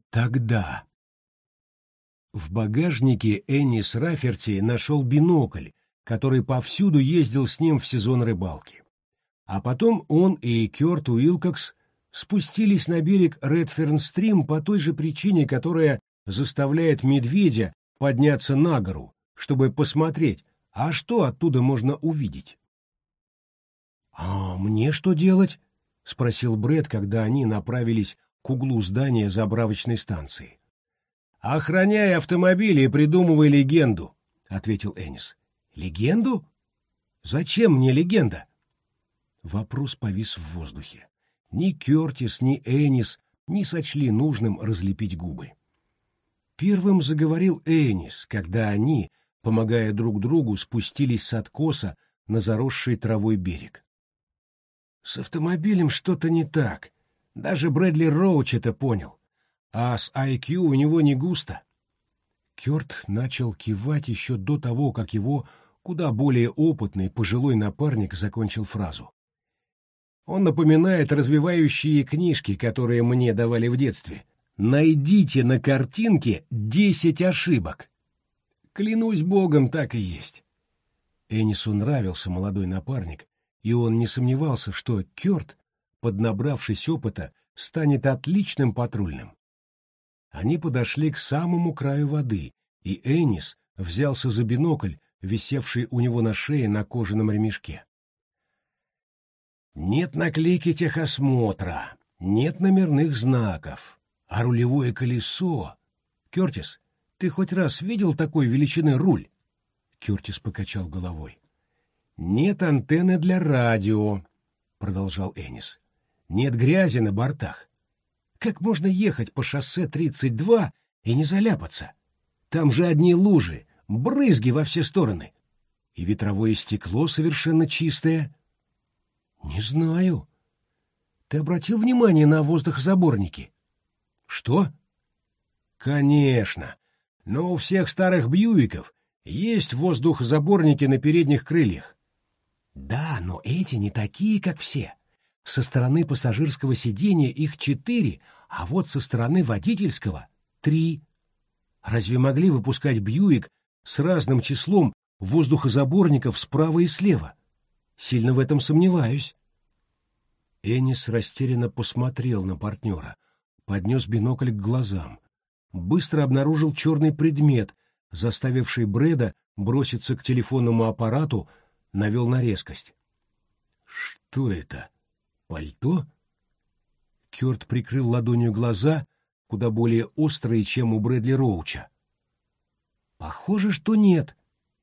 Тогда в багажнике Эннис Раферти нашел бинокль, который повсюду ездил с ним в сезон рыбалки. А потом он и Кёрт Уилкокс спустились на берег Редферн-стрим по той же причине, которая заставляет медведя подняться на гору, чтобы посмотреть, а что оттуда можно увидеть. «А мне что делать?» — спросил Брэд, когда они направились к углу здания заправочной станции. «Охраняй автомобили и придумывай легенду», — ответил Эннис. «Легенду? Зачем мне легенда?» Вопрос повис в воздухе. Ни Кёртис, ни Эннис не сочли нужным разлепить губы. Первым заговорил Эннис, когда они, помогая друг другу, спустились с откоса на заросший травой берег. «С автомобилем что-то не так. Даже Брэдли Роуч это понял. А с IQ у него не густо». Кёрт начал кивать еще до того, как его куда более опытный пожилой напарник закончил фразу. «Он напоминает развивающие книжки, которые мне давали в детстве. Найдите на картинке 10 ошибок». Клянусь богом, так и есть. Эннису нравился молодой напарник, и он не сомневался, что Кёрт, поднабравшись опыта, станет отличным патрульным. Они подошли к самому краю воды, и Эннис взялся за бинокль, висевший у него на шее на кожаном ремешке. Нет наклейки техосмотра, нет номерных знаков, а рулевое колесо... Кёртис, ты хоть раз видел такой величины руль? Кёртис покачал головой. Нет антенны для радио, продолжал Эннис. Нет грязи на бортах. Как можно ехать по шоссе 32 и не заляпаться? Там же одни лужи, брызги во все стороны. И ветровое стекло совершенно чистое. Не знаю. Ты обратил внимание на воздухозаборники? Что? Конечно. Но у всех старых Бьюиков есть воздухозаборники на передних крыльях. Да, но эти не такие, как все. Со стороны пассажирского сиденья их 4, а вот со стороны водительского 3. Разве могли выпускать Бьюик с разным числом воздухозаборников справа и слева? Сильно в этом сомневаюсь. Эннис растерянно посмотрел на партнера, поднес бинокль к глазам, быстро обнаружил черный предмет, заставивший Брэда броситься к телефонному аппарату, навел на резкость. «Что это? Пальто?» Кёрт прикрыл ладонью глаза, куда более острые, чем у Брэдли Роуча. «Похоже, что нет».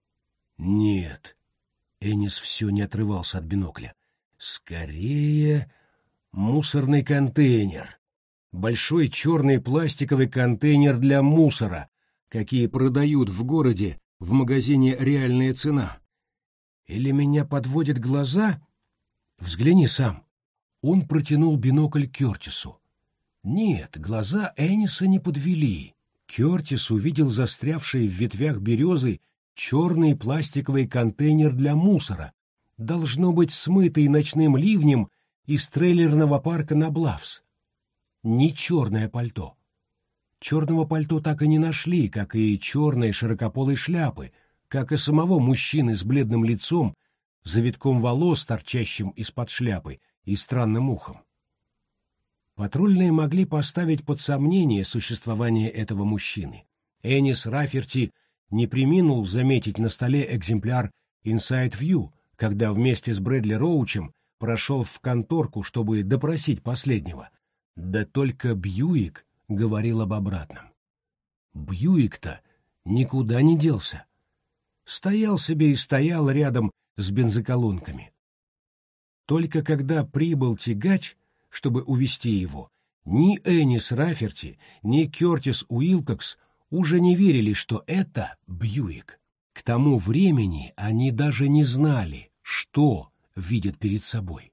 «Нет». Эннис все не отрывался от бинокля. «Скорее, мусорный контейнер. Большой черный пластиковый контейнер для мусора, какие продают в городе в магазине «Реальная цена». Или меня подводят глаза? Взгляни сам». Он протянул бинокль Кёртису. Нет, глаза Энниса не подвели. Кёртис увидел застрявший в ветвях березы черный пластиковый контейнер для мусора, должно быть смытый ночным ливнем из трейлерного парка на Блавс. Не черное пальто. Черного пальто так и не нашли, как и черной широкополой шляпы, как и самого мужчины с бледным лицом, завитком волос, торчащим из-под шляпы, и странным ухом. Патрульные могли поставить под сомнение существование этого мужчины. Эннис Раферти не преминул заметить на столе экземпляр Inside View, когда вместе с Брэдли Роучем прошел в конторку, чтобы допросить последнего. Да только Бьюик говорил об обратном. Бьюик-то никуда не делся. Стоял себе и стоял рядом с бензоколонками. Только когда прибыл тягач, чтобы увезти его, ни Эннис Раферти, ни Кёртис Уилкокс уже не верили, что это Бьюик. К тому времени они даже не знали, что видят перед собой.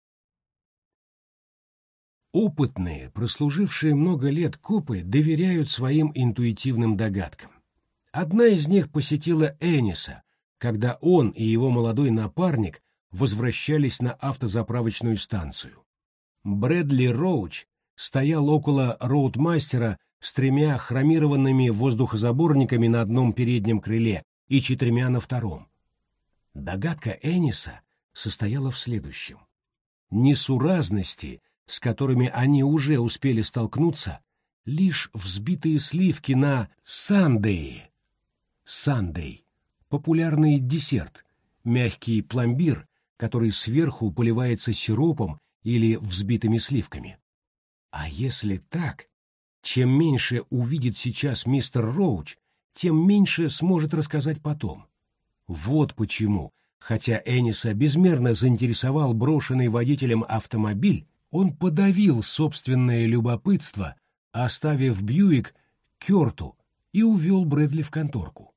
Опытные, прослужившие много лет копы доверяют своим интуитивным догадкам. Одна из них посетила Энниса, когда он и его молодой напарник возвращались на автозаправочную станцию. Брэдли Роуч стоял около роудмастера с 3 хромированными воздухозаборниками на одном переднем крыле и 4 на втором. Догадка Энниса состояла в следующем. Несуразности, с которыми они уже успели столкнуться, лишь взбитые сливки на сандее. Сандей — популярный десерт, мягкий пломбир, который сверху поливается сиропом или взбитыми сливками. А если так, чем меньше увидит сейчас мистер Роуч, тем меньше сможет рассказать потом. Вот почему, хотя Энниса безмерно заинтересовал брошенный водителем автомобиль, он подавил собственное любопытство, оставив Бьюик Кёрту и увел Брэдли в конторку.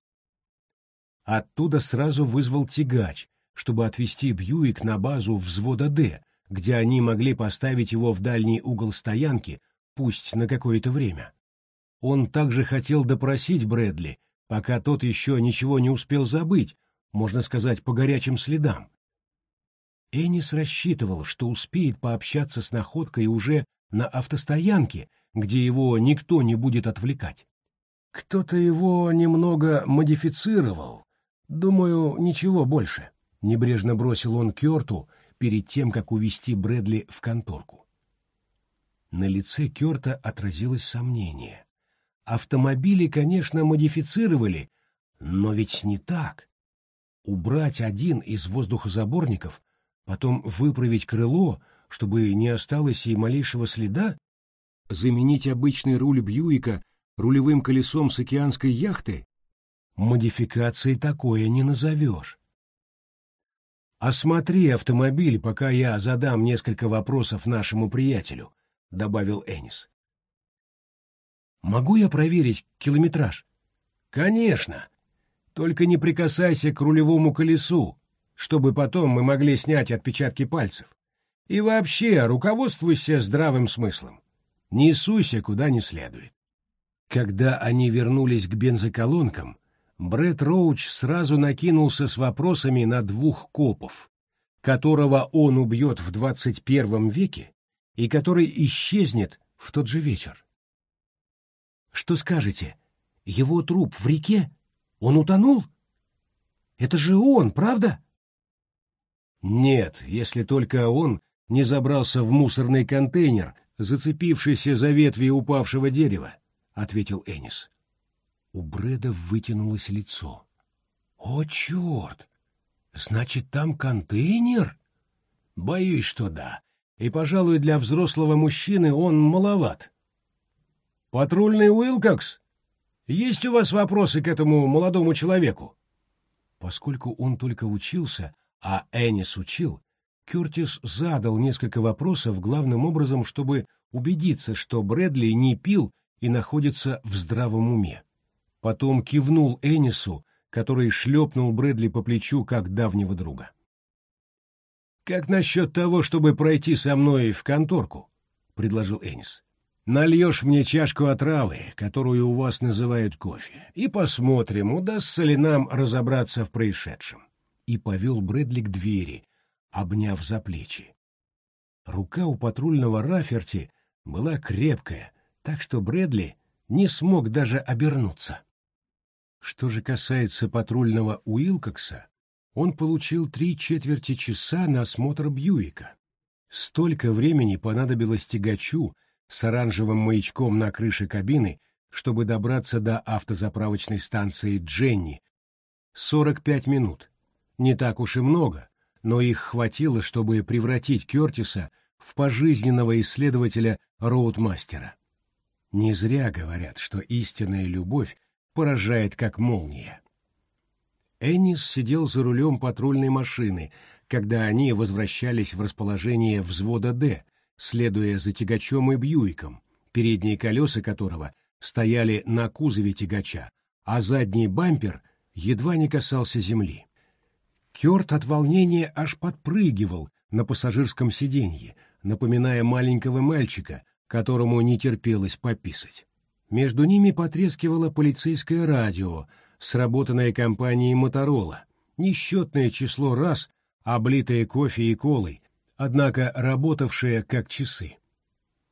Оттуда сразу вызвал тягач, чтобы отвезти Бьюик на базу взвода «Д», где они могли поставить его в дальний угол стоянки, пусть на какое-то время. Он также хотел допросить Брэдли, пока тот еще ничего не успел забыть, можно сказать, по горячим следам. Эннис рассчитывал, что успеет пообщаться с находкой уже на автостоянке, где его никто не будет отвлекать. Кто-то его немного модифицировал, думаю, ничего больше. Небрежно бросил он Кёрту перед тем, как увести Брэдли в конторку. На лице Кёрта отразилось сомнение. Автомобили, конечно, модифицировали, но ведь не так. Убрать один из воздухозаборников, потом выправить крыло, чтобы не осталось и малейшего следа, заменить обычный руль Бьюика рулевым колесом с океанской яхты? Модификацией такое не назовешь. «Осмотри автомобиль, пока я задам несколько вопросов нашему приятелю», — добавил Эннис. «Могу я проверить километраж?» «Конечно. Только не прикасайся к рулевому колесу, чтобы потом мы могли снять отпечатки пальцев. И вообще, руководствуйся здравым смыслом. Не суйся куда не следует». Когда они вернулись к бензоколонкам, Брэд Роуч сразу накинулся с вопросами на 2 копов, которого он убьет в 21 веке и который исчезнет в тот же вечер. «Что скажете? Его труп в реке? Он утонул? Это же он, правда?» «Нет, если только он не забрался в мусорный контейнер, зацепившийся за ветви упавшего дерева», — ответил Эннис. У Брэда вытянулось лицо. «О, черт! Значит, там контейнер?» «Боюсь, что да. И, пожалуй, для взрослого мужчины он маловат». «Патрульный Уилкокс, есть у вас вопросы к этому молодому человеку?» Поскольку он только учился, а Эннис учил, Кёртис задал несколько вопросов главным образом, чтобы убедиться, что Брэдли не пил и находится в здравом уме. Потом кивнул Эннису, который шлепнул Брэдли по плечу как давнего друга. «Как насчет того, чтобы пройти со мной в конторку?» — предложил Эннис. «Нальешь мне чашку отравы, которую у вас называют кофе, и посмотрим, удастся ли нам разобраться в происшедшем». И повел Брэдли к двери, обняв за плечи. Рука у патрульного Раферти была крепкая, так что Брэдли не смог даже обернуться. Что же касается патрульного Уилкокса, он получил 3/4 часа на осмотр Бьюика. Столько времени понадобилось тягачу с оранжевым маячком на крыше кабины, чтобы добраться до автозаправочной станции Дженни. 45 минут. Не так уж и много, но их хватило, чтобы превратить Кёртиса в пожизненного исследователя роудмастера. Не зря говорят, что истинная любовь поражает как молния. Эннис сидел за рулем патрульной машины, когда они возвращались в расположение взвода «Д», следуя за тягачом и Бьюиком, передние колеса которого стояли на кузове тягача, а задний бампер едва не касался земли. Кёрт от волнения аж подпрыгивал на пассажирском сиденье, напоминая маленького мальчика, которому не терпелось пописать. Между ними потрескивало полицейское радио, сработанное компанией «Моторола», несчетное число раз, облитое кофе и колой, однако работавшее как часы.